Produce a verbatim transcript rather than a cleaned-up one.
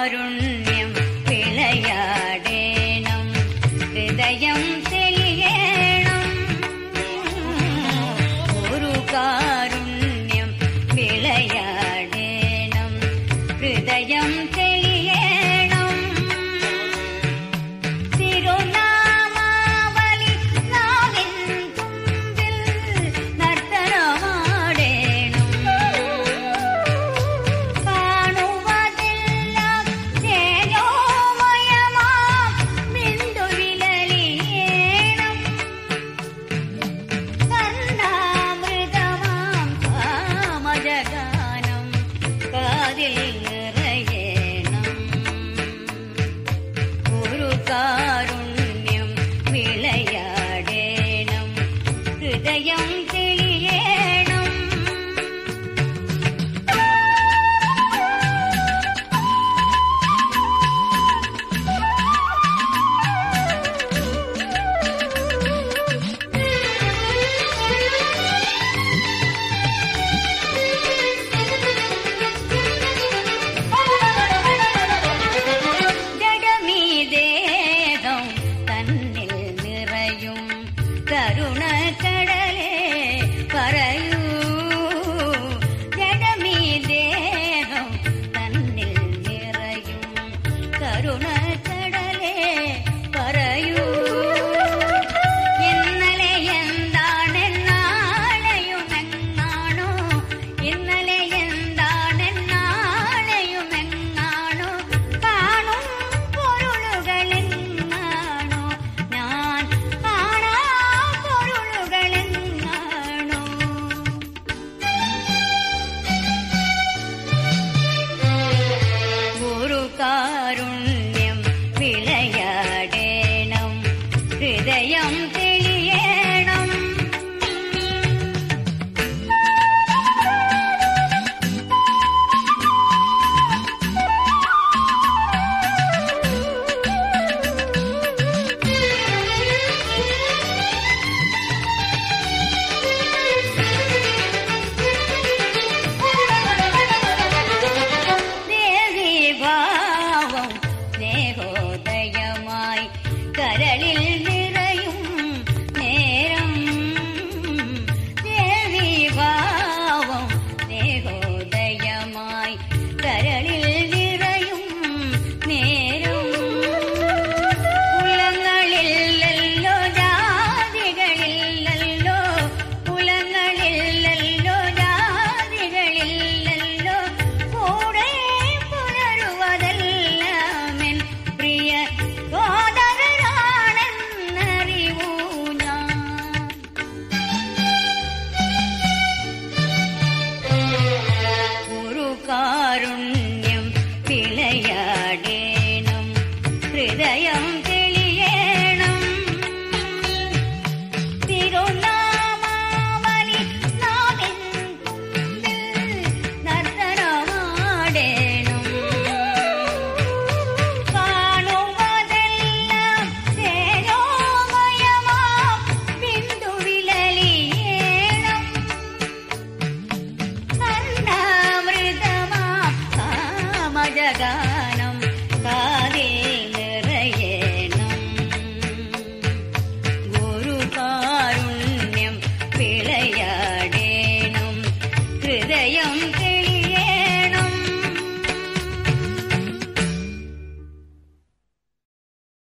കാരുണ്യം വിളയാടേണം, ഹൃദയം തെളിയണം. ഒരു കാരുണ്യം വിളയാടേണം, ഹൃദയം തെളിയണം. തിരുനാമാവലി നാവിൻ തുമ്പിൽ നർത്തനമാടേണം. കാണുവതെല്ലാം തേജോമയമാം ബിന്ദുവിലലിയണം. കർണാമൃതമാം കാമജഗാനം കാതിൽ നിറയണം. ഒരു കാരുണ്യം വിളയാടേണം, ഹൃദയം തെളിയണം. ജഡമീ ദേഹം തന്നിൽ നിറയും കരുണക്കടലേ പറയൂ. ജഡമീ ദേഹം തന്നിൽ നിറയും കരുണക്കടലേ പറയൂ. ഇന്നലെ എന്താണെന്നാളെയുമെന്നാണോ, ഇന്നലെ എന്താണെന്നാളെയുമെന്നാണോ, കാണും പൊരുളുകളെന്നാണോ, ഞാൻ കാണാ പൊരുളുകളെന്നാണോ. ഒരു കാരുണ്യം